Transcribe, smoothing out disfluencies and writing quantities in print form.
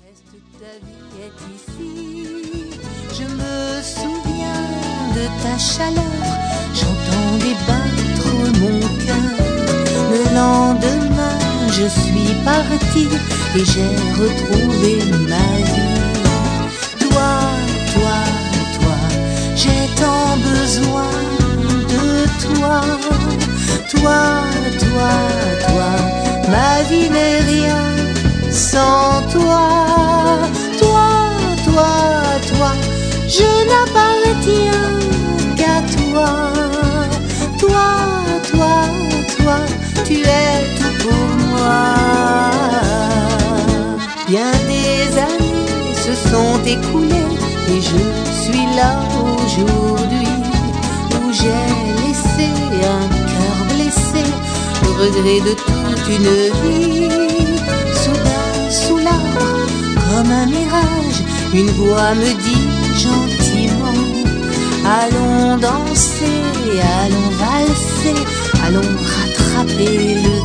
reste ta vie est ici. Je me souviens de ta chaleur, j'entends débattre mon cœur. Le lendemain, je suis partie et j'ai retrouvé ma vie. Toi, toi, toi, j'ai tant besoin de toi. Toi, toi, toi, ma vie n'est rien sans toi. Toi, toi, toi, je n'appartiens qu'à toi. Toi, toi, toi, tu es tout pour moi. Bien des années se sont écoulées et je suis là aujourd'hui où j'ai laissé un cœur blessé, le regret de toute une vie. Soudain, sous l'arbre, comme un mirage, une voix me dit gentiment: allons danser, allons valser, allons rattraper le